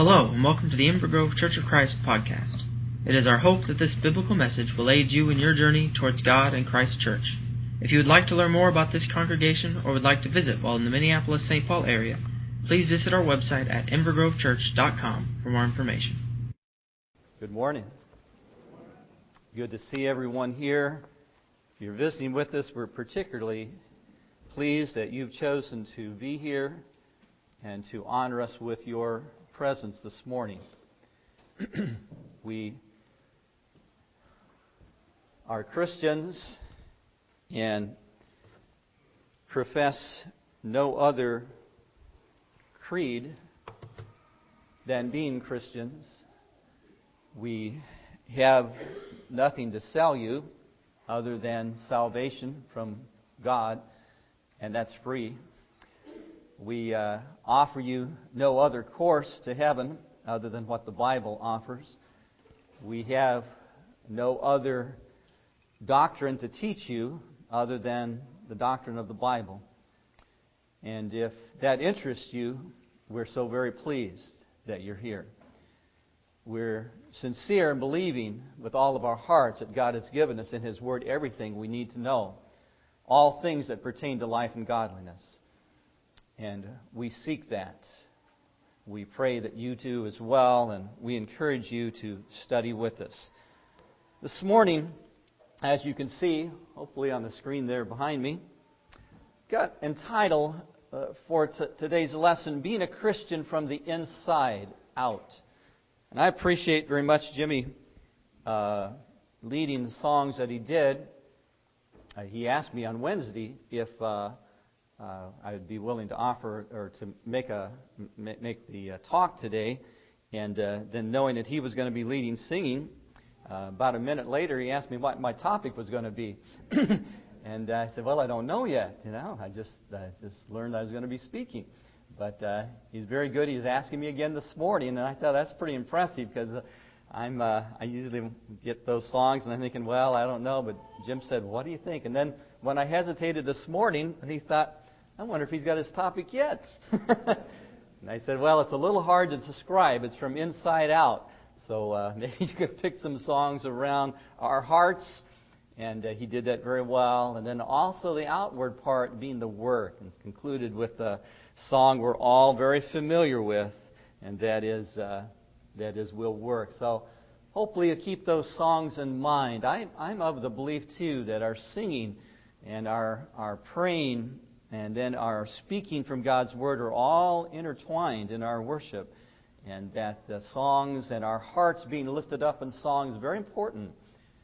Hello, and welcome to the Ember Grove Church of Christ podcast. It is our hope that this biblical message will aid you in your journey towards God and Christ Church. If you would like to learn more about this congregation or would like to visit while in the Minneapolis-St. Paul area, please visit our website at embergrovechurch.com for more information. Good morning. Good to see everyone here. If you're visiting with us, we're particularly pleased that you've chosen to be here and to honor us with your presence this morning. We are Christians and profess no other creed than being Christians. We have nothing to sell you other than salvation from God, and that's free. We offer you no other course to heaven other than what the Bible offers. We have no other doctrine to teach you other than the doctrine of the Bible. And if that interests you, we're so very pleased that you're here. We're sincere in believing with all of our hearts that God has given us in His Word everything we need to know, all things that pertain to life and godliness. And we seek that. We pray that you do as well, and we encourage you to study with us. This morning, as you can see, hopefully on the screen there behind me, got entitled for today's lesson, Being a Christian from the Inside Out. And I appreciate very much Jimmy leading the songs that he did. He asked me on Wednesday if I would be willing to offer or to make the talk today, and then knowing that he was going to be leading singing, about a minute later he asked me what my topic was going to be, and I said, "Well, I don't know yet. I just learned I was going to be speaking." But he's very good. He was asking me again this morning, and I thought that's pretty impressive because I usually get those songs, and I'm thinking, well, I don't know. But Jim said, "What do you think?" And then when I hesitated this morning, he thought, I wonder if he's got his topic yet. And I said, well, it's a little hard to describe. It's from inside out. So maybe you could pick some songs around our hearts. And he did that very well. And then also the outward part being the work. And it's concluded with a song we're all very familiar with. And that is Will Work. So hopefully you keep those songs in mind. I'm of the belief, too, that our singing and our praying and then our speaking from God's Word are all intertwined in our worship. And that the songs and our hearts being lifted up in songs is very important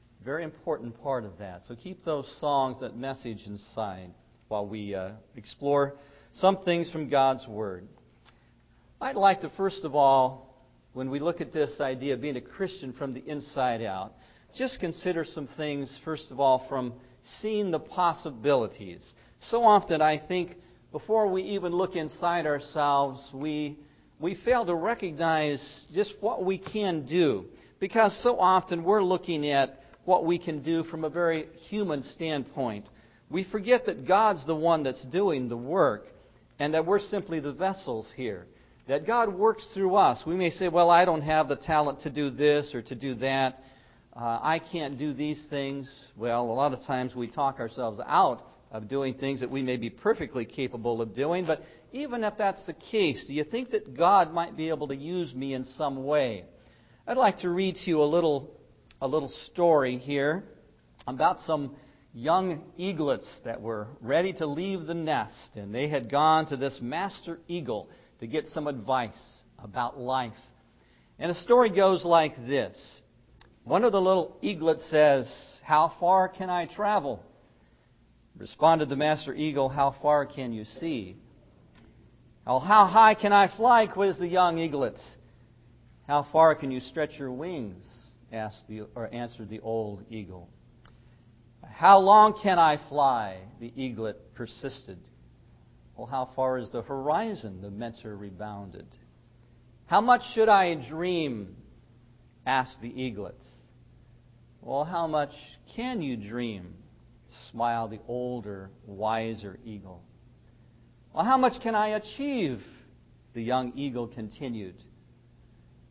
part of that. So keep those songs, that message inside while we explore some things from God's Word. I'd like to, first of all, when we look at this idea of being a Christian from the inside out, just consider some things, first of all, from seeing the possibilities. So often, I think, before we even look inside ourselves, we fail to recognize just what we can do. Because so often we're looking at what we can do from a very human standpoint. We forget that God's the one that's doing the work, and that we're simply the vessels here. That God works through us. We may say, well, I don't have the talent to do this or to do that. I can't do these things. Well, a lot of times we talk ourselves out of doing things that we may be perfectly capable of doing. But even if that's the case, do you think that God might be able to use me in some way? I'd like to read to you a little story here about some young eaglets that were ready to leave the nest. And they had gone to this master eagle to get some advice about life. And the story goes like this. One of the little eaglets says, "How far can I travel?" Responded the master eagle, "How far can you see?" "Oh, how high can I fly?" quizzed the young eaglets. "How far can you stretch your wings?" answered the old eagle. "How long can I fly?" the eaglet persisted. "Well, how far is the horizon?" the mentor rebounded. "How much should I dream?" asked the eaglets. "Well, how much can you dream?" smiled the older, wiser eagle. "Well, how much can I achieve?" the young eagle continued.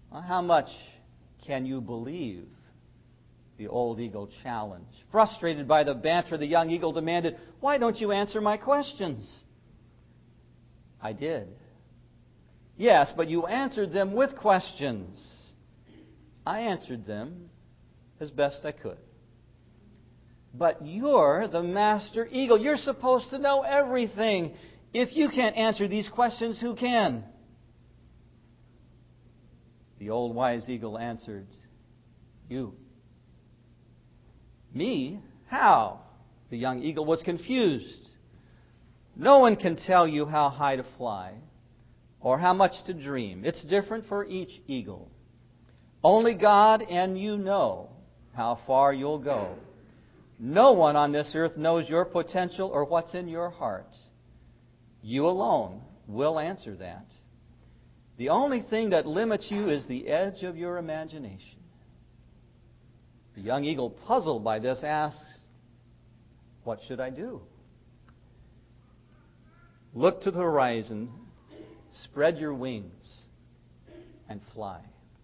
How much can you believe? The old eagle challenged. Frustrated by the banter, the young eagle demanded, "Why don't you answer my questions?" "I did." "Yes, but you answered them with questions." "I answered them as best I could." "But you're the master eagle. You're supposed to know everything. If you can't answer these questions, who can?" The old wise eagle answered, "You." "Me? How?" The young eagle was confused. "No one can tell you how high to fly or how much to dream. It's different for each eagle. Only God and you know how far you'll go. No one on this earth knows your potential or what's in your heart. You alone will answer that. The only thing that limits you is the edge of your imagination." The young eagle, puzzled by this, asks, "What should I do?" "Look to the horizon, spread your wings, and fly."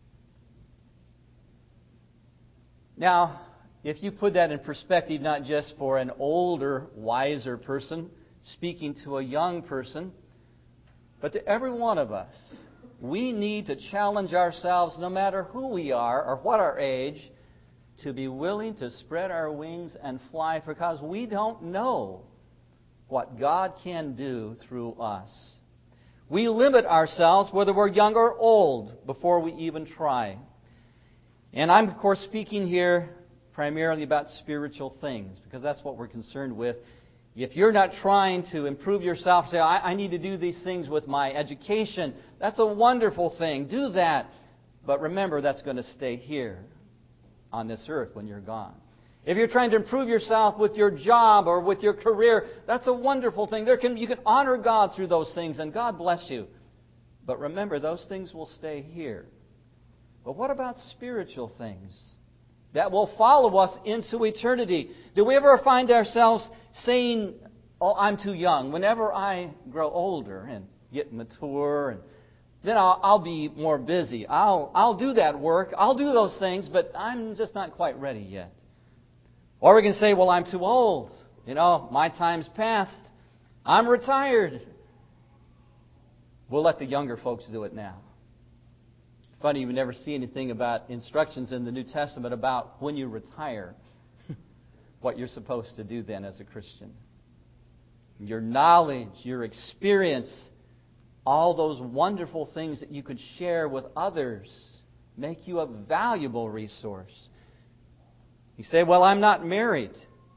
Now, if you put that in perspective, not just for an older, wiser person speaking to a young person, but to every one of us, we need to challenge ourselves, no matter who we are or what our age, to be willing to spread our wings and fly, because we don't know what God can do through us. We limit ourselves, whether we're young or old, before we even try. And I'm, of course, speaking here primarily about spiritual things, because that's what we're concerned with. If you're not trying to improve yourself, say, I need to do these things with my education, that's a wonderful thing. Do that. But remember, that's going to stay here on this earth when you're gone. If you're trying to improve yourself with your job or with your career, that's a wonderful thing. You can honor God through those things, and God bless you. But remember, those things will stay here. But what about spiritual things that will follow us into eternity? Do we ever find ourselves saying, "Oh, I'm too young. Whenever I grow older and get mature, and then I'll be more busy. I'll do that work. I'll do those things, but I'm just not quite ready yet." Or we can say, "Well, I'm too old. My time's past. I'm retired." We'll let the younger folks do it now. Funny, we never see anything about instructions in the New Testament about when you retire, what you're supposed to do then as a Christian. Your knowledge, your experience, all those wonderful things that you could share with others make you a valuable resource. You say, "Well, I'm not married."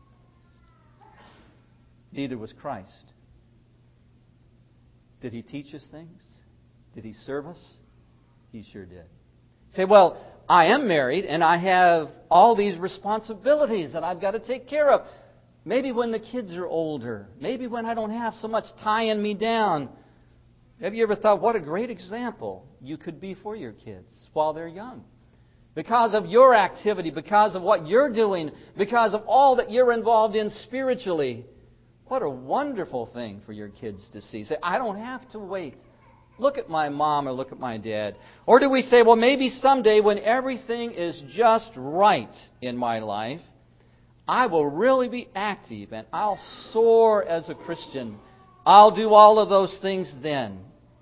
Neither was Christ. Did He teach us things? Did He serve us? He sure did. You say, "Well, I am married and I have all these responsibilities that I've got to take care of. Maybe when the kids are older. Maybe when I don't have so much tying me down." Have you ever thought what a great example you could be for your kids while they're young? Because of your activity, because of what you're doing, because of all that you're involved in spiritually. What a wonderful thing for your kids to see. Say, "I don't have to wait. Look at my mom or look at my dad." Or do we say, "Well, maybe someday when everything is just right in my life, I will really be active and I'll soar as a Christian. I'll do all of those things then."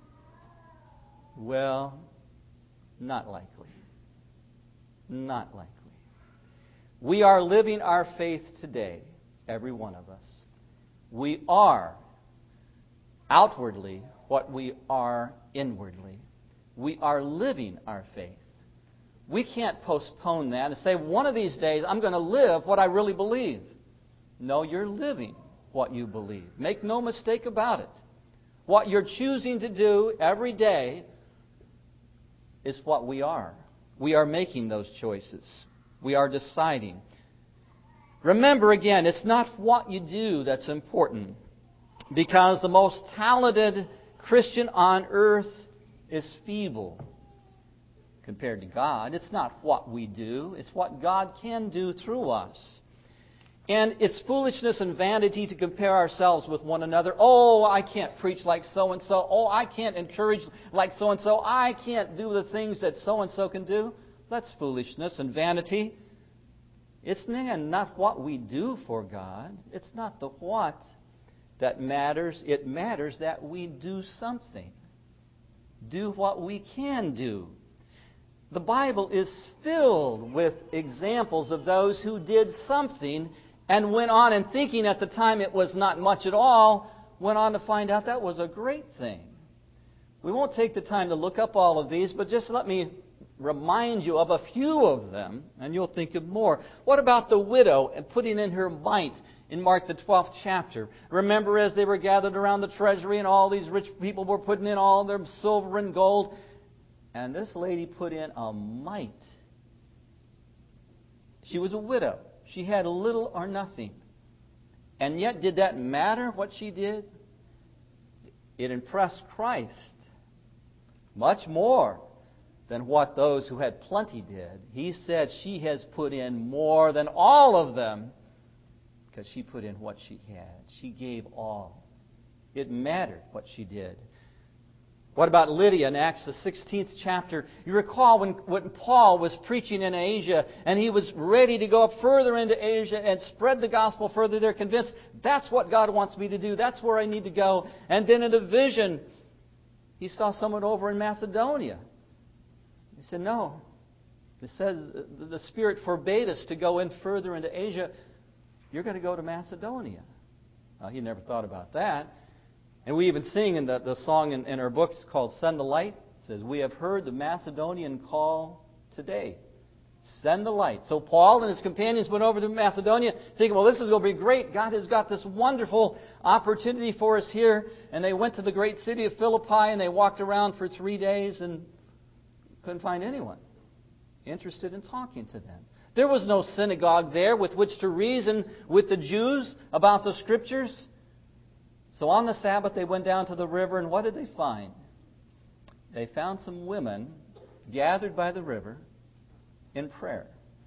Well, not likely. Not likely. We are living our faith today, every one of us. We are outwardly what we are inwardly. We are living our faith. We can't postpone that and say, "One of these days I'm going to live what I really believe." No, you're living what you believe. Make no mistake about it. What you're choosing to do every day is what we are. We are making those choices. We are deciding. Remember again, it's not what you do that's important, because the most talented Christian on earth is feeble compared to God. It's not what we do, it's what God can do through us. And it's foolishness and vanity to compare ourselves with one another. Oh, I can't preach like so-and-so. Oh, I can't encourage like so-and-so. I can't do the things that so-and-so can do. That's foolishness and vanity. It's not what we do for God. It's not the what that matters. It matters that we do something. Do what we can do. The Bible is filled with examples of those who did something and went on, and thinking at the time it was not much at all, went on to find out that was a great thing. We won't take the time to look up all of these, but just let me remind you of a few of them, and you'll think of more. What about the widow and putting in her mite in Mark the 12th chapter? Remember, as they were gathered around the treasury and all these rich people were putting in all their silver and gold, and this lady put in a mite. She was a widow. She had little or nothing. And yet, did that matter what she did? It impressed Christ much more than what those who had plenty did. He said she has put in more than all of them because she put in what she had. She gave all. It mattered what she did. What about Lydia in Acts the 16th chapter? You recall when Paul was preaching in Asia and he was ready to go up further into Asia and spread the gospel further. They're convinced, that's what God wants me to do. That's where I need to go. And then in a vision, he saw someone over in Macedonia. He said, no. It says the Spirit forbade us to go in further into Asia. You're going to go to Macedonia. He never thought about that. And we even sing in the song in our books called Send the Light. It says, we have heard the Macedonian call today. Send the light. So Paul and his companions went over to Macedonia thinking, well, this is going to be great. God has got this wonderful opportunity for us here. And they went to the great city of Philippi and they walked around for 3 days and couldn't find anyone interested in talking to them. There was no synagogue there with which to reason with the Jews about the Scriptures. So on the Sabbath, they went down to the river, and what did they find? They found some women gathered by the river in prayer.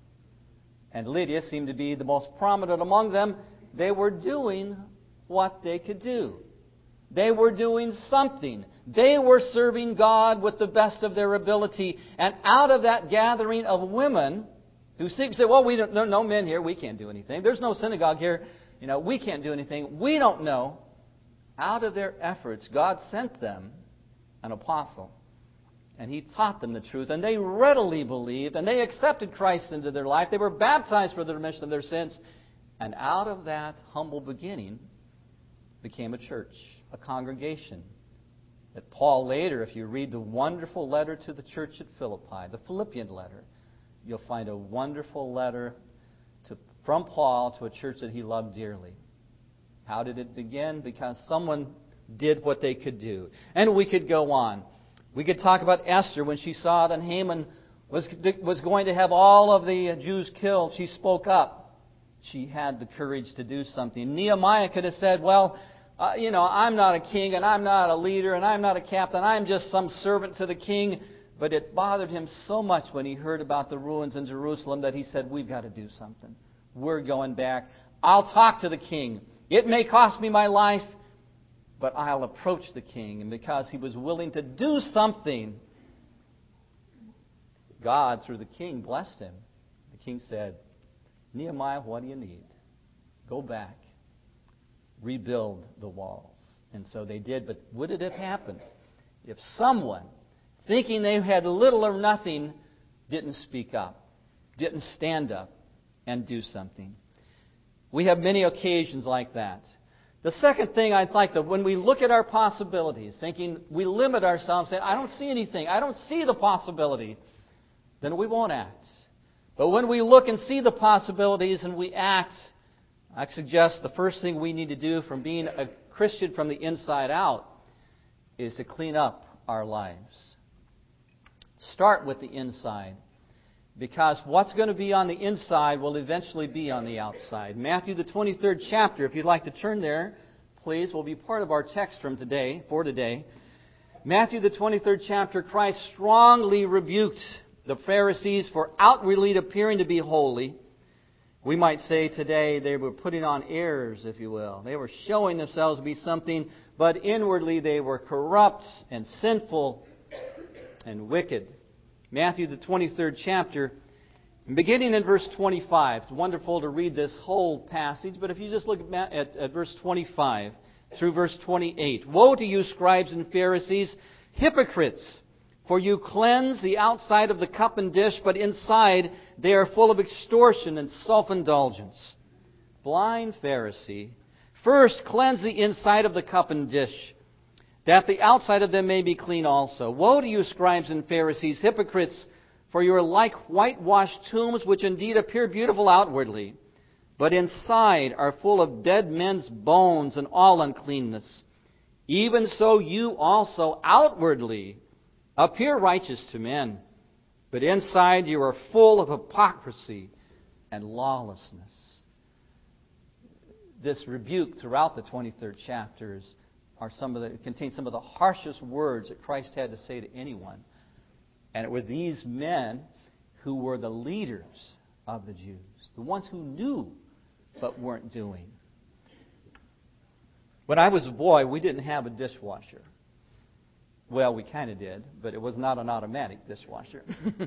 And Lydia seemed to be the most prominent among them. They were doing what they could do. They were doing something. They were serving God with the best of their ability. And out of that gathering of women who say, well, there are no men here. We can't do anything. There's no synagogue here. We can't do anything. We don't know. Out of their efforts, God sent them an apostle. And he taught them the truth. And they readily believed. And they accepted Christ into their life. They were baptized for the remission of their sins. And out of that humble beginning became a church, a congregation. That Paul later, if you read the wonderful letter to the church at Philippi, the Philippian letter, you'll find a wonderful letter from Paul to a church that he loved dearly. How did it begin? Because someone did what they could do. And we could go on. We could talk about Esther when she saw that Haman was going to have all of the Jews killed. She spoke up. She had the courage to do something. Nehemiah could have said, well, I'm not a king and I'm not a leader and I'm not a captain. I'm just some servant to the king. But it bothered him so much when he heard about the ruins in Jerusalem that he said, we've got to do something. We're going back. I'll talk to the king. It may cost me my life, but I'll approach the king. And because he was willing to do something, God, through the king, blessed him. The king said, Nehemiah, what do you need? Go back. Rebuild the walls. And so they did. But would it have happened if someone, thinking they had little or nothing, didn't speak up, didn't stand up and do something? We have many occasions like that. The second thing I'd like to, when we look at our possibilities, thinking we limit ourselves, saying, I don't see anything, I don't see the possibility, then we won't act. But when we look and see the possibilities and we act, I suggest the first thing we need to do from being a Christian from the inside out is to clean up our lives. Start with the inside. Because what's going to be on the inside will eventually be on the outside. Matthew the 23rd chapter, if you'd like to turn there, please, will be part of our text from today, for today. Matthew the 23rd chapter, Christ strongly rebuked the Pharisees for outwardly appearing to be holy, We might say today they were putting on airs, if you will. They were showing themselves to be something, but inwardly they were corrupt and sinful and wicked. Matthew, the 23rd chapter, beginning in verse 25. It's wonderful to read this whole passage, but if you just look at verse 25 through verse 28. Woe to you, scribes and Pharisees, hypocrites! For you cleanse the outside of the cup and dish, but inside they are full of extortion and self-indulgence. Blind Pharisee, first cleanse the inside of the cup and dish, that the outside of them may be clean also. Woe to you, scribes and Pharisees, hypocrites! For you are like whitewashed tombs, which indeed appear beautiful outwardly, but inside are full of dead men's bones and all uncleanness. Even so you also outwardly appear righteous to men, but inside you are full of hypocrisy and lawlessness. This rebuke throughout the 23rd chapters contains some of the harshest words that Christ had to say to anyone. And it were these men who were the leaders of the Jews, the ones who knew but weren't doing. When I was a boy, we didn't have a dishwasher. Well, we kind of did, but it was not an automatic dishwasher.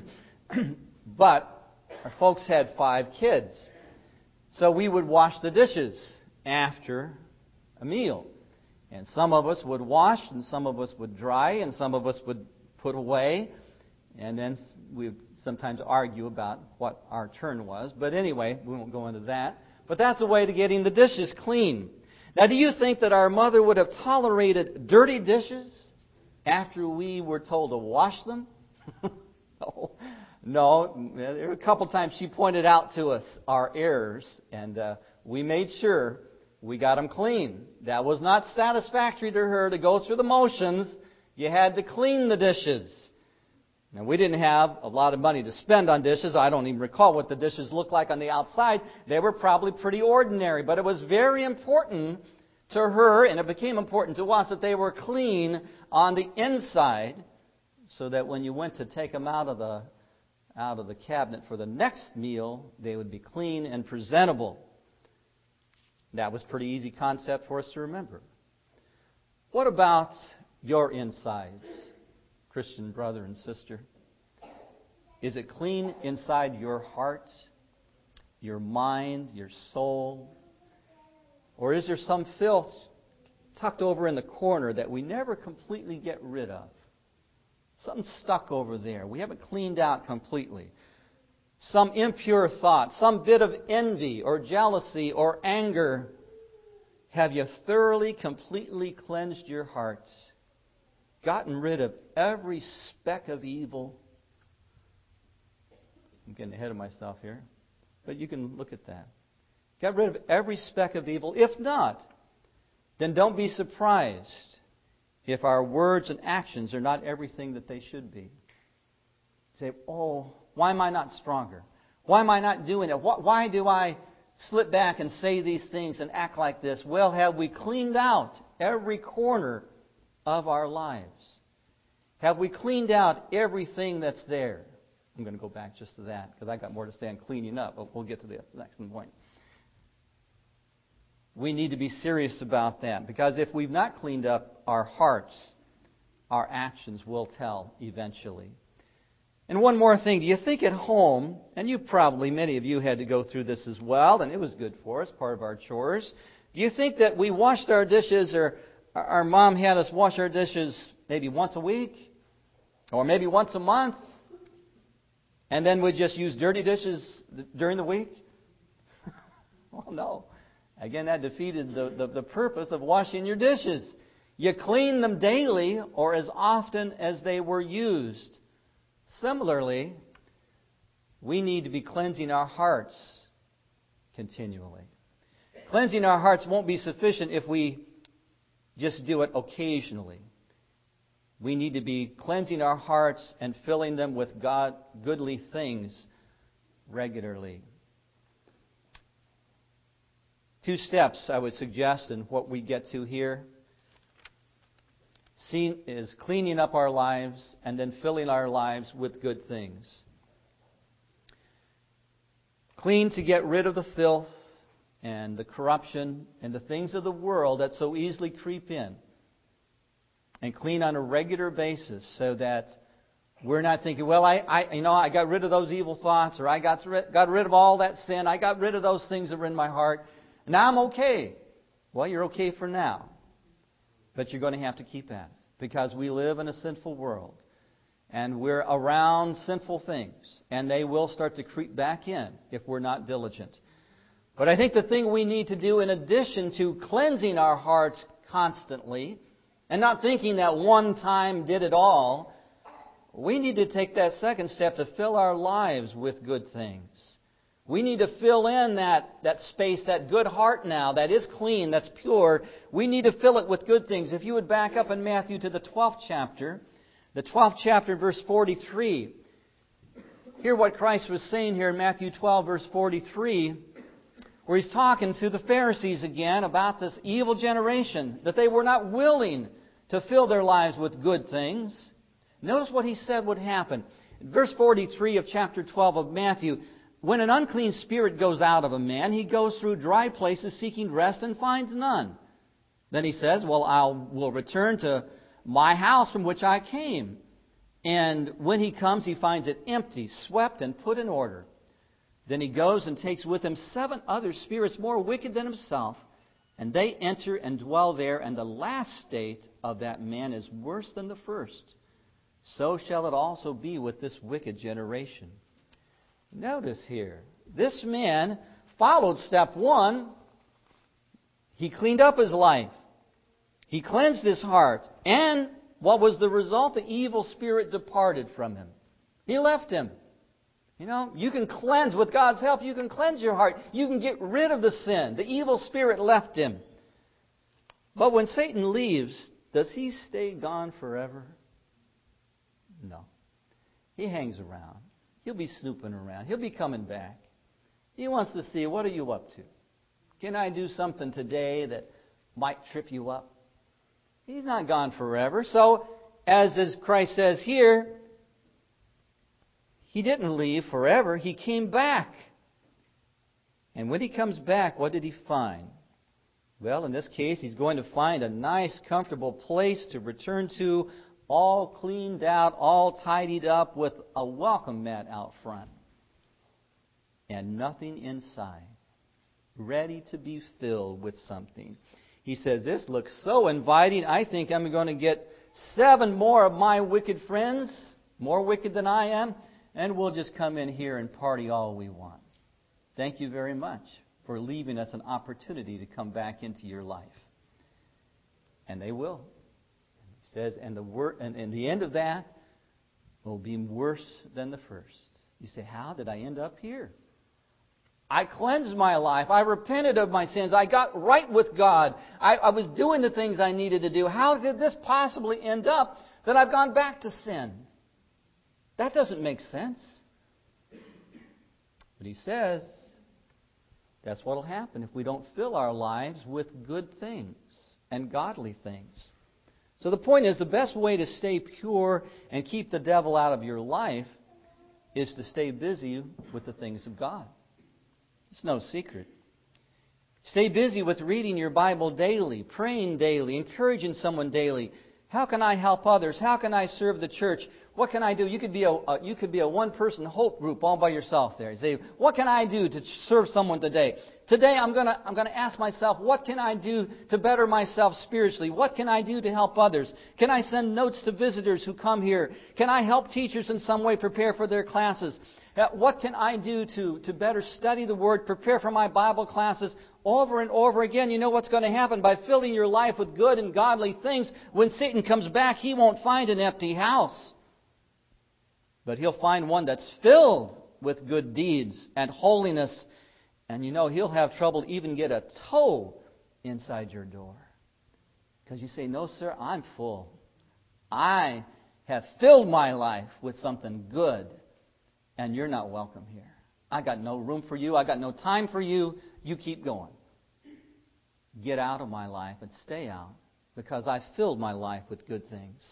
But our folks had 5 kids. So we would wash the dishes after a meal. And some of us would wash, and some of us would dry, and some of us would put away. And then we would sometimes argue about what our turn was. But anyway, we won't go into that. But that's a way to getting the dishes clean. Now, do you think that our mother would have tolerated dirty dishes after we were told to wash them? No. There were a couple times she pointed out to us our errors, and we made sure we got them clean. That was not satisfactory to her to go through the motions. You had to clean the dishes. Now, we didn't have a lot of money to spend on dishes. I don't even recall what the dishes looked like on the outside. They were probably pretty ordinary, but it was very important to her, and it became important to us, that they were clean on the inside, so that when you went to take them out of the cabinet for the next meal, they would be clean and presentable. That was a pretty easy concept for us to remember. What about your insides, Christian brother and sister? Is it clean inside your heart, your mind, your soul? Or is there some filth tucked over in the corner that we never completely get rid of? Something stuck over there. We haven't cleaned out completely. Some impure thought, some bit of envy or jealousy or anger. Have you thoroughly, completely cleansed your heart? Gotten rid of every speck of evil? I'm getting ahead of myself here, but you can look at that. Got rid of every speck of evil? If not, then don't be surprised if our words and actions are not everything that they should be. Say, oh, why am I not stronger? Why am I not doing it? Why do I slip back and say these things and act like this? Well, have we cleaned out every corner of our lives? Have we cleaned out everything that's there? I'm going to go back just to that because I got more to say on cleaning up, but we'll get to the next point. We need to be serious about that, because if we've not cleaned up our hearts, our actions will tell eventually. And one more thing, do you think at home, and many of you had to go through this as well, and it was good for us, part of our chores. Do you think that we washed our dishes, or our mom had us wash our dishes maybe once a week, or maybe once a month, and then we'd just use dirty dishes during the week? Well, no. Again, that defeated the purpose of washing your dishes. You clean them daily or as often as they were used. Similarly, we need to be cleansing our hearts continually. Cleansing our hearts won't be sufficient if we just do it occasionally. We need to be cleansing our hearts and filling them with goodly things regularly. 2 steps I would suggest in what we get to here is cleaning up our lives and then filling our lives with good things. Clean to get rid of the filth and the corruption and the things of the world that so easily creep in. And clean on a regular basis so that we're not thinking, well, I got rid of those evil thoughts, or I got rid of all that sin. I got rid of those things that were in my heart. Now I'm okay. Well, you're okay for now. But you're going to have to keep at it. Because we live in a sinful world. And we're around sinful things. And they will start to creep back in if we're not diligent. But I think the thing we need to do, in addition to cleansing our hearts constantly, and not thinking that one time did it all, we need to take that second step to fill our lives with good things. We need to fill in that space, that good heart now, that is clean, that's pure. We need to fill it with good things. If you would back up in Matthew to the 12th chapter, verse 43. Hear what Christ was saying here in Matthew 12, verse 43, where He's talking to the Pharisees again about this evil generation, that they were not willing to fill their lives with good things. Notice what He said would happen. In verse 43 of chapter 12 of Matthew, when an unclean spirit goes out of a man, he goes through dry places seeking rest and finds none. Then he says, well, I will return to my house from which I came. And when he comes, he finds it empty, swept, and put in order. Then he goes and takes with him 7 other spirits more wicked than himself, and they enter and dwell there, and the last state of that man is worse than the first. So shall it also be with this wicked generation. Notice here, this man followed step 1. He cleaned up his life. He cleansed his heart. And what was the result? The evil spirit departed from him. He left him. You know, you can cleanse, with God's help, you can cleanse your heart. You can get rid of the sin. The evil spirit left him. But when Satan leaves, does he stay gone forever? No. He hangs around. He'll be snooping around. He'll be coming back. He wants to see, what are you up to? Can I do something today that might trip you up? He's not gone forever. So, as Christ says here, He didn't leave forever. He came back. And when He comes back, what did He find? Well, in this case, He's going to find a nice, comfortable place to return to, all cleaned out, all tidied up, with a welcome mat out front. And nothing inside. Ready to be filled with something. He says, this looks so inviting. I think I'm going to get 7 more of my wicked friends, more wicked than I am, and we'll just come in here and party all we want. Thank you very much for leaving us an opportunity to come back into your life. And they will. He says, and the end of that will be worse than the first. You say, how did I end up here? I cleansed my life. I repented of my sins. I got right with God. I was doing the things I needed to do. How did this possibly end up that I've gone back to sin? That doesn't make sense. But He says that's what will happen if we don't fill our lives with good things and godly things. So the point is, the best way to stay pure and keep the devil out of your life is to stay busy with the things of God. It's no secret. Stay busy with reading your Bible daily, praying daily, encouraging someone daily. How can I help others? How can I serve the church? What can I do? You could be a one-person hope group all by yourself there. You say, what can I do to serve someone today? Today I'm going to ask myself, what can I do to better myself spiritually? What can I do to help others? Can I send notes to visitors who come here? Can I help teachers in some way prepare for their classes? What can I do to better study the Word, prepare for my Bible classes over and over again? You know what's going to happen by filling your life with good and godly things. When Satan comes back, he won't find an empty house. But he'll find one that's filled with good deeds and holiness. And you know, he'll have trouble even get a toe inside your door. Because you say, no, sir, I'm full. I have filled my life with something good. And you're not welcome here. I got no room for you. I got no time for you. You keep going. Get out of my life and stay out, because I filled my life with good things.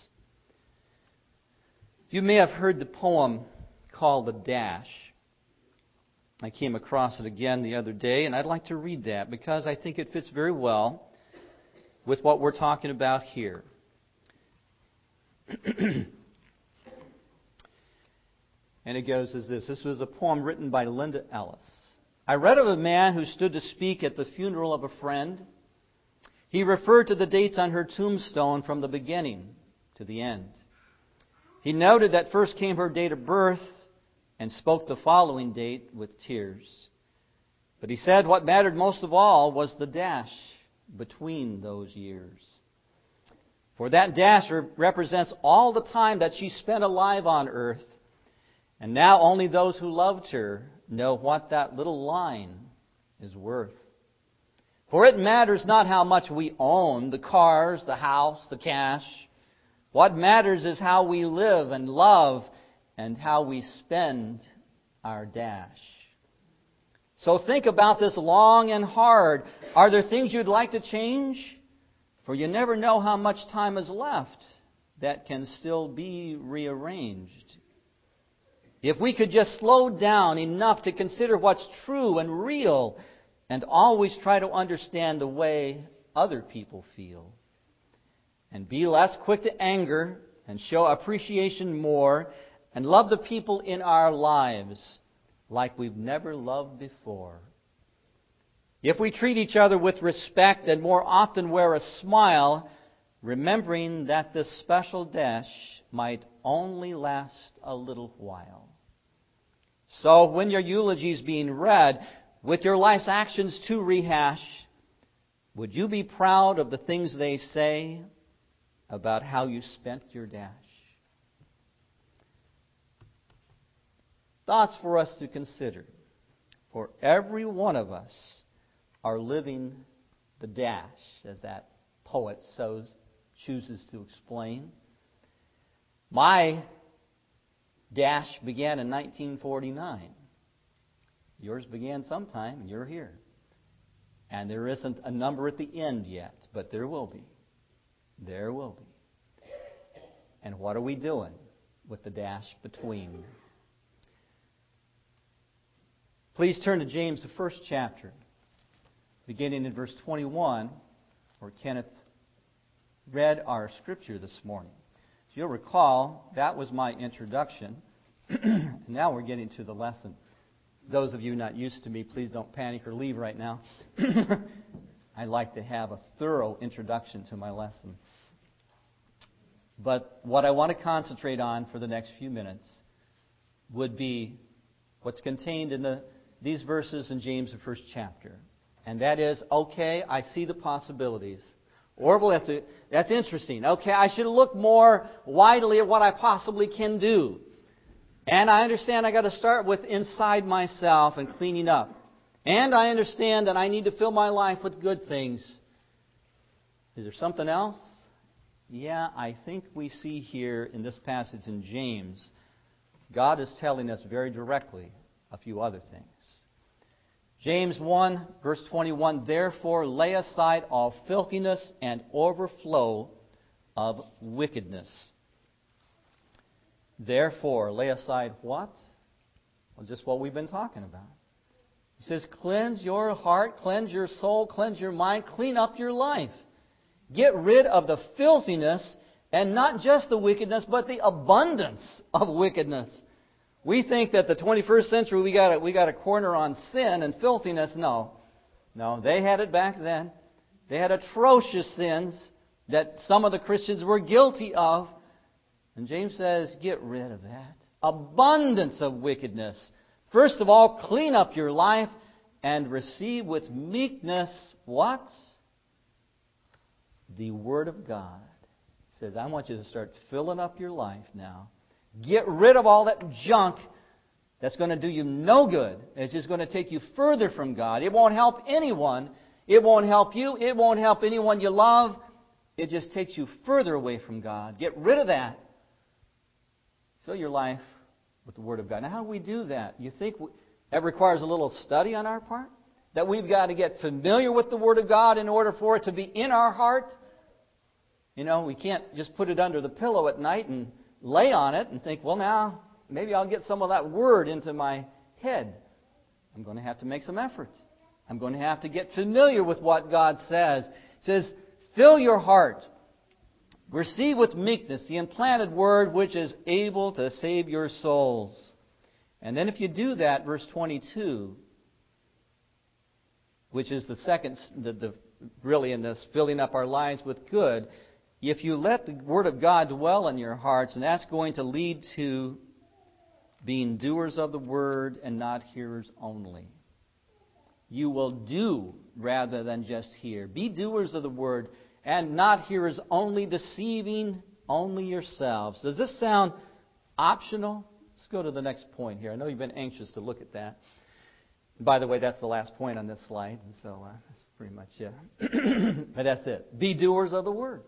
You may have heard the poem called The Dash. I came across it again the other day, and I'd like to read that because I think it fits very well with what we're talking about here. And it goes as this. This was a poem written by Linda Ellis. I read of a man who stood to speak at the funeral of a friend. He referred to the dates on her tombstone from the beginning to the end. He noted that first came her date of birth and spoke the following date with tears. But he said what mattered most of all was the dash between those years. For that dash represents all the time that she spent alive on earth. And now only those who loved her know what that little line is worth. For it matters not how much we own, the cars, the house, the cash. What matters is how we live and love and how we spend our dash. So think about this long and hard. Are there things you'd like to change? For you never know how much time is left that can still be rearranged. If we could just slow down enough to consider what's true and real and always try to understand the way other people feel. And be less quick to anger and show appreciation more and love the people in our lives like we've never loved before. If we treat each other with respect and more often wear a smile, remembering that this special dash might only last a little while. So when your eulogy is being read, with your life's actions to rehash, would you be proud of the things they say about how you spent your dash? Thoughts for us to consider. For every one of us are living the dash, as that poet so chooses to explain. My dash began in 1949. Yours began sometime, and you're here. And there isn't a number at the end yet, but there will be. There will be. And what are we doing with the dash between? Please turn to James, the first chapter, beginning in verse 21, where Kenneth read our scripture this morning. As you'll recall, that was my introduction. And now we're getting to the lesson. Those of you not used to me, please don't panic or leave right now. I like to have a thorough introduction to my lesson. But what I want to concentrate on for the next few minutes would be what's contained in these verses in James, the first chapter. And that is, okay, I see the possibilities. Or, well, that's interesting. Okay, I should look more widely at what I possibly can do. And I understand I got to start with inside myself and cleaning up. And I understand that I need to fill my life with good things. Is there something else? Yeah, I think we see here in this passage in James, God is telling us very directly a few other things. James 1, verse 21, therefore lay aside all filthiness and overflow of wickedness. Therefore, lay aside what? Well, just what we've been talking about. He says, cleanse your heart, cleanse your soul, cleanse your mind, clean up your life. Get rid of the filthiness, and not just the wickedness, but the abundance of wickedness. We think that the 21st century we got a corner on sin and filthiness. No, they had it back then. They had atrocious sins that some of the Christians were guilty of. And James says, get rid of that. Abundance of wickedness. First of all, clean up your life and receive with meekness what? The Word of God. He says, I want you to start filling up your life now. Get rid of all that junk that's going to do you no good. It's just going to take you further from God. It won't help anyone. It won't help you. It won't help anyone you love. It just takes you further away from God. Get rid of that. Fill your life with the Word of God. Now, how do we do that? You think that requires a little study on our part? That we've got to get familiar with the Word of God in order for it to be in our heart? You know, we can't just put it under the pillow at night and lay on it and think, well, now, maybe I'll get some of that Word into my head. I'm going to have to make some effort. I'm going to have to get familiar with what God says. It says, fill your heart. Receive with meekness the implanted word which is able to save your souls. And then if you do that, verse 22, which is the second, really in this filling up our lives with good, if you let the Word of God dwell in your hearts, and that's going to lead to being doers of the Word and not hearers only. You will do rather than just hear. Be doers of the Word and not hearers only, deceiving only yourselves. Does this sound optional? Let's go to the next point here. I know you've been anxious to look at that. By the way, that's the last point on this slide, and so that's pretty much it. But that's it. Be doers of the Word.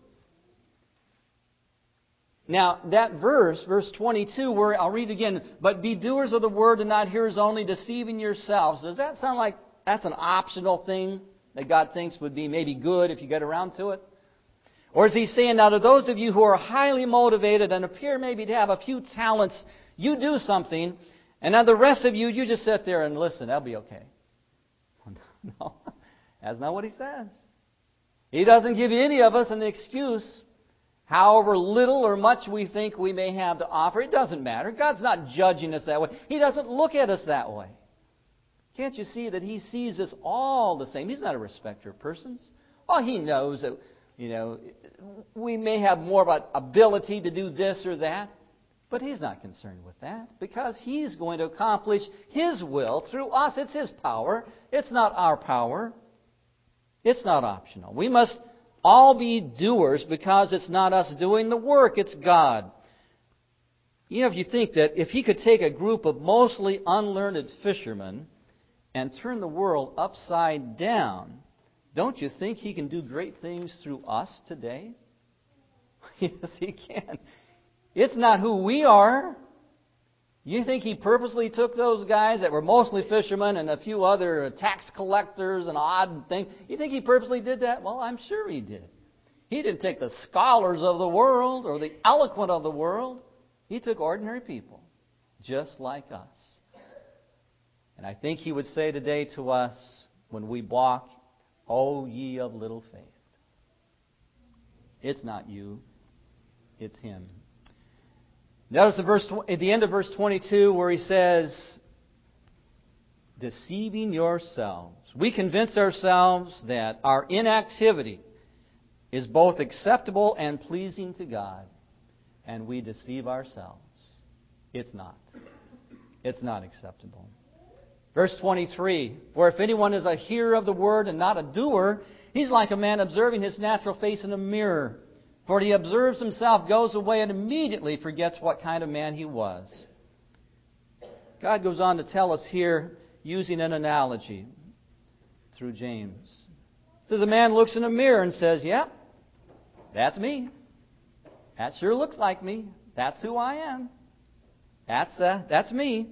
Now, that verse 22, where I'll read again, but be doers of the Word and not hearers only, deceiving yourselves. Does that sound like that's an optional thing that God thinks would be maybe good if you get around to it? Or is He saying, now to those of you who are highly motivated and appear maybe to have a few talents, you do something, and now the rest of you, you just sit there and listen, that'll be okay. No, that's not what He says. He doesn't give any of us an excuse. However little or much we think we may have to offer, it doesn't matter. God's not judging us that way. He doesn't look at us that way. Can't you see that He sees us all the same? He's not a respecter of persons. Well, He knows that, we may have more of an ability to do this or that, but He's not concerned with that because He's going to accomplish His will through us. It's His power. It's not our power. It's not optional. We must all be doers because it's not us doing the work, it's God. If you think that if He could take a group of mostly unlearned fishermen and turn the world upside down, don't you think He can do great things through us today? Yes, He can. It's not who we are. You think He purposely took those guys that were mostly fishermen and a few other tax collectors and odd things? You think He purposely did that? Well, I'm sure He did. He didn't take the scholars of the world or the eloquent of the world. He took ordinary people, just like us. And I think He would say today to us when we balk, "O ye of little faith." It's not you, it's Him. Notice at the end of verse 22 where He says, deceiving yourselves. We convince ourselves that our inactivity is both acceptable and pleasing to God, and we deceive ourselves. It's not. It's not acceptable. Verse 23, for if anyone is a hearer of the word and not a doer, he's like a man observing his natural face in a mirror. For he observes himself, goes away, and immediately forgets what kind of man he was. God goes on to tell us here, using an analogy through James. It says, a man looks in a mirror and says, yep, that's me. That sure looks like me. That's who I am. That's me.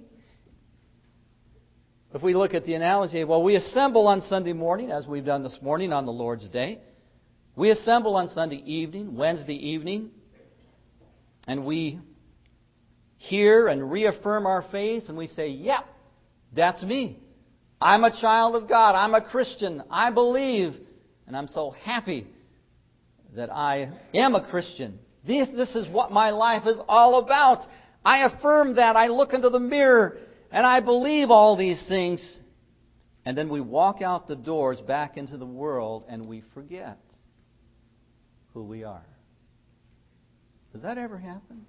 If we look at the analogy, well, we assemble on Sunday morning, as we've done this morning on the Lord's Day. We assemble on Sunday evening, Wednesday evening, and we hear and reaffirm our faith, and we say, yep, that's me. I'm a child of God. I'm a Christian. I believe, and I'm so happy that I am a Christian. This is what my life is all about. I affirm that. I look into the mirror, and I believe all these things. And then we walk out the doors back into the world, and we forget who we are. Does that ever happen?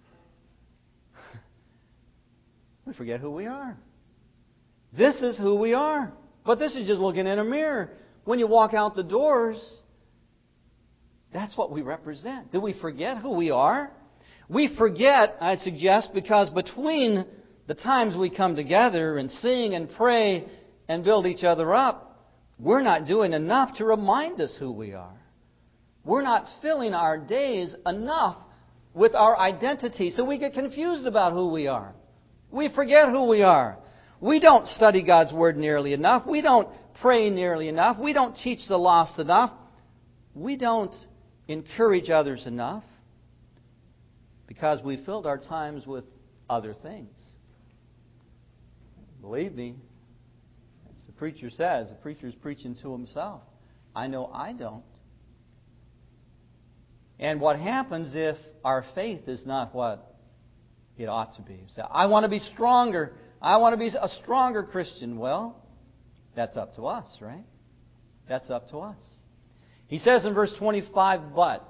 We forget who we are. This is who we are. But this is just looking in a mirror. When you walk out the doors, that's what we represent. Do we forget who we are? We forget, I'd suggest, because between the times we come together and sing and pray and build each other up, we're not doing enough to remind us who we are. We're not filling our days enough with our identity, so we get confused about who we are. We forget who we are. We don't study God's Word nearly enough. We don't pray nearly enough. We don't teach the lost enough. We don't encourage others enough because we filled our times with other things. Believe me, preacher says, the preacher is preaching to himself. I know I don't. And what happens if our faith is not what it ought to be? So I want to be stronger. I want to be a stronger Christian. Well, that's up to us, right? That's up to us. He says in verse 25, but,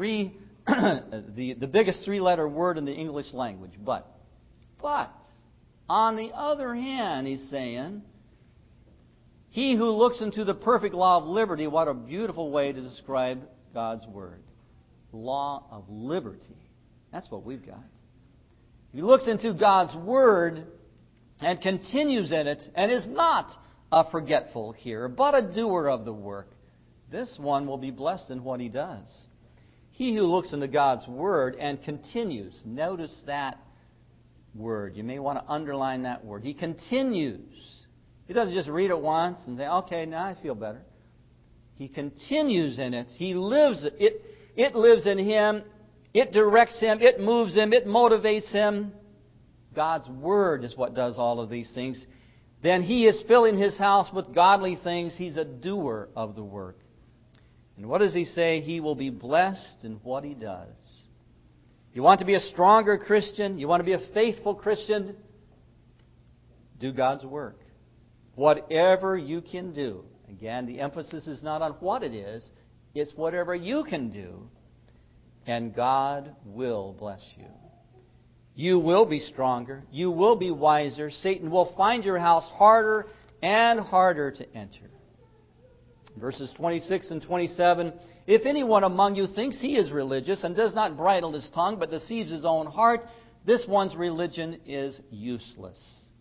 the biggest three-letter word in the English language, but. But, on the other hand, he's saying, he who looks into the perfect law of liberty, what a beautiful way to describe God's Word. Law of liberty. That's what we've got. He looks into God's Word and continues in it and is not a forgetful hearer, but a doer of the work. This one will be blessed in what he does. He who looks into God's Word and continues. Notice that word. You may want to underline that word. He continues. He doesn't just read it once and say, okay, now I feel better. He continues in it. He lives it. It lives in him. It directs him. It moves him. It motivates him. God's Word is what does all of these things. Then he is filling his house with godly things. He's a doer of the work. And what does he say? He will be blessed in what he does. You want to be a stronger Christian? You want to be a faithful Christian? Do God's work. Whatever you can do. Again, the emphasis is not on what it is. It's whatever you can do. And God will bless you. You will be stronger. You will be wiser. Satan will find your house harder and harder to enter. Verses 26 and 27, if anyone among you thinks he is religious and does not bridle his tongue but deceives his own heart, this one's religion is useless.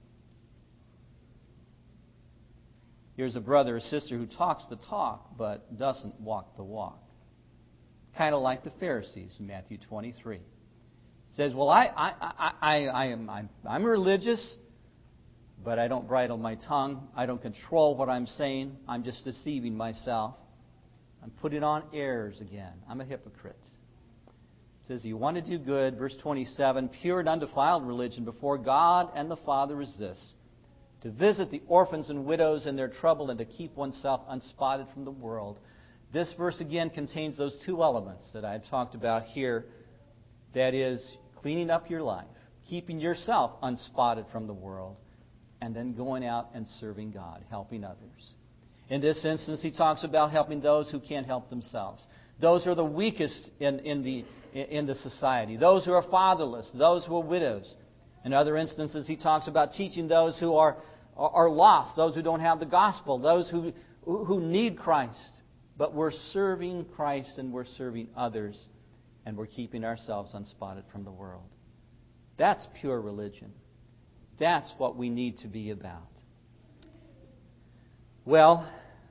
Here's a brother or sister who talks the talk but doesn't walk the walk. Kind of like the Pharisees in Matthew 23. Says, well, I'm religious, but I don't bridle my tongue. I don't control what I'm saying. I'm just deceiving myself. I'm putting on airs again. I'm a hypocrite. It says, you want to do good, verse 27, pure and undefiled religion before God and the Father is this, to visit the orphans and widows in their trouble and to keep oneself unspotted from the world. This verse again contains those two elements that I've talked about here. That is, cleaning up your life, keeping yourself unspotted from the world, and then going out and serving God, helping others. In this instance, he talks about helping those who can't help themselves. Those who are the weakest in the society. Those who are fatherless. Those who are widows. In other instances, he talks about teaching those who are lost. Those who don't have the gospel. Those who need Christ. But we're serving Christ and we're serving others. And we're keeping ourselves unspotted from the world. That's pure religion. That's what we need to be about. Well,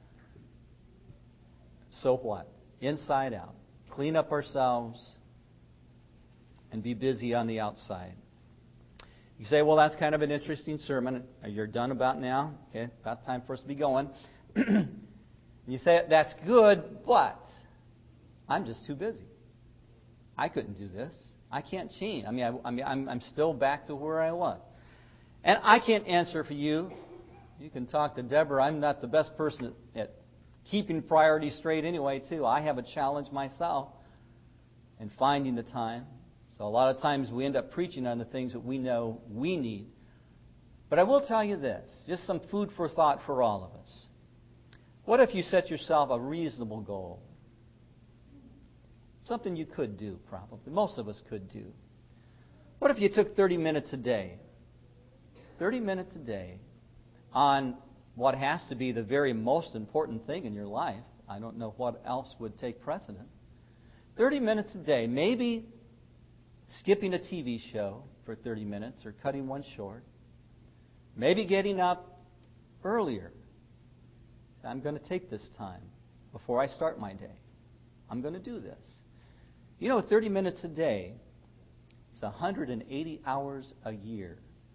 so what? Inside out. Clean up ourselves and be busy on the outside. You say, well, that's kind of an interesting sermon. You're done about now? Okay, about time for us to be going. You say, that's good, but I'm just too busy. I couldn't do this. I can't change. I'm still back to where I was. And I can't answer for you. You can talk to Deborah. I'm not the best person at keeping priorities straight anyway, too. I have a challenge myself in finding the time. So a lot of times we end up preaching on the things that we know we need. But I will tell you this, just some food for thought for all of us. What if you set yourself a reasonable goal? Something you could do, probably. Most of us could do. What if you took 30 minutes a day? 30 minutes a day on what has to be the very most important thing in your life. I don't know what else would take precedent. 30 minutes a day, maybe skipping a TV show for 30 minutes or cutting one short. Maybe getting up earlier. So I'm going to take this time before I start my day. I'm going to do this. 30 minutes a day, it's 180 hours a year.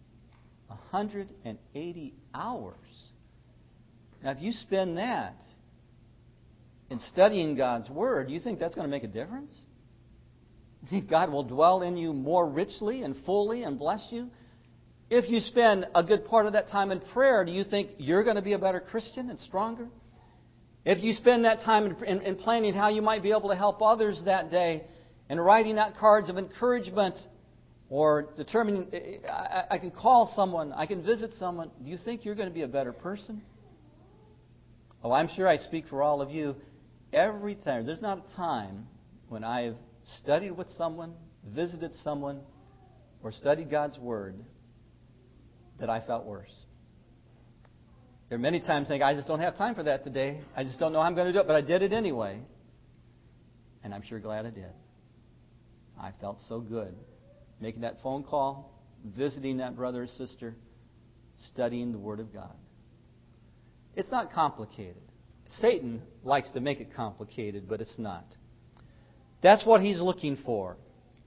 180 hours. Now, if you spend that in studying God's Word, you think that's going to make a difference? You think God will dwell in you more richly and fully and bless you? If you spend a good part of that time in prayer, do you think you're going to be a better Christian and stronger? If you spend that time in planning how you might be able to help others that day and writing out cards of encouragement or determining, I can call someone, I can visit someone, do you think you're going to be a better person? Oh, I'm sure I speak for all of you. Every time, there's not a time when I've studied with someone, visited someone, or studied God's Word that I felt worse. There are many times I think, I just don't have time for that today. I just don't know how I'm going to do it, but I did it anyway. And I'm sure glad I did. I felt so good making that phone call, visiting that brother or sister, studying the Word of God. It's not complicated. Satan likes to make it complicated, but it's not. That's what he's looking for.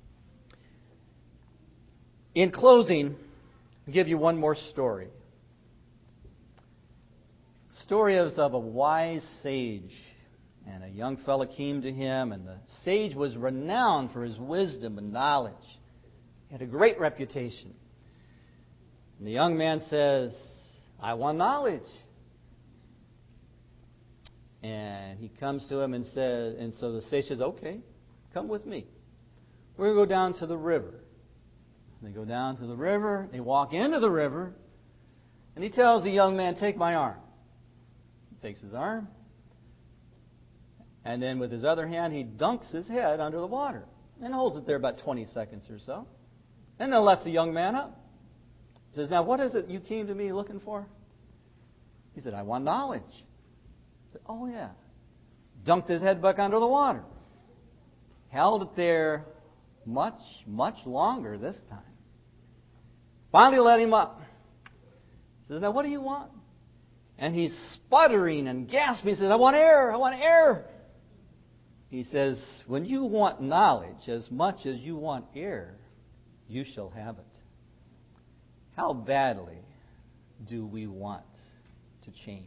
In closing, I'll give you one more story. Story is of a wise sage. And a young fellow came to him, and the sage was renowned for his wisdom and knowledge. He had a great reputation. And the young man says, I want knowledge. And he comes to him and says, and so the sage says, okay, come with me. We're going to go down to the river. And they go down to the river, they walk into the river, and he tells the young man, take my arm. He takes his arm, and then with his other hand, he dunks his head under the water and holds it there about 20 seconds or so. And then lets the young man up. He says, now what is it you came to me looking for? He said, I want knowledge. He said, oh yeah. Dunked his head back under the water. Held it there much, much longer this time. Finally let him up. He says, now what do you want? And he's sputtering and gasping. He says, I want air, I want air. He says, when you want knowledge as much as you want air, you shall have it. How badly do we want to change?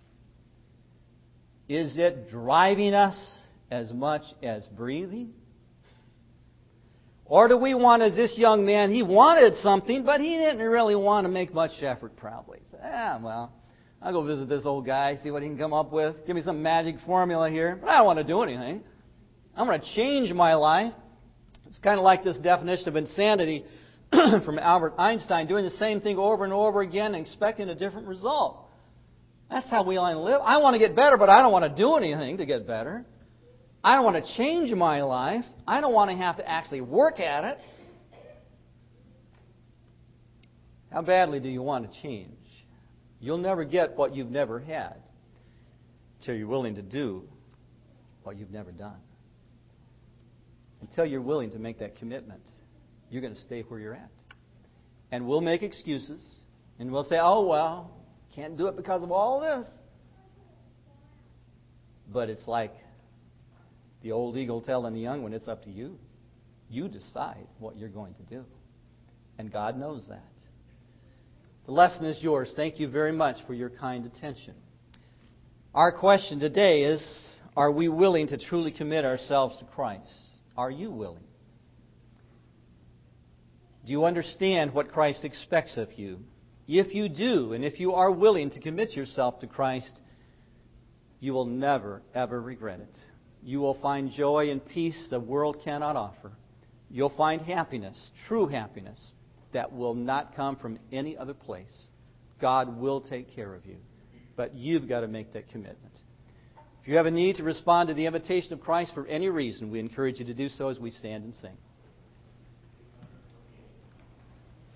Is it driving us as much as breathing? Or do we want, as this young man, he wanted something, but he didn't really want to make much effort probably. He said, well, I'll go visit this old guy, see what he can come up with. Give me some magic formula here. But I don't want to do anything. I'm going to change my life. It's kind of like this definition of insanity from Albert Einstein, doing the same thing over and over again and expecting a different result. That's how we want to live. I want to get better, but I don't want to do anything to get better. I don't want to change my life. I don't want to have to actually work at it. How badly do you want to change? You'll never get what you've never had until you're willing to do what you've never done. Until you're willing to make that commitment, you're going to stay where you're at. And we'll make excuses, and we'll say, oh, well, can't do it because of all this. But it's like the old eagle telling the young one, it's up to you. You decide what you're going to do. And God knows that. The lesson is yours. Thank you very much for your kind attention. Our question today is, are we willing to truly commit ourselves to Christ? Are you willing? Do you understand what Christ expects of you? If you do, and if you are willing to commit yourself to Christ, you will never, ever regret it. You will find joy and peace the world cannot offer. You'll find happiness, true happiness, that will not come from any other place. God will take care of you. But you've got to make that commitment. If you have a need to respond to the invitation of Christ for any reason, we encourage you to do so as we stand and sing.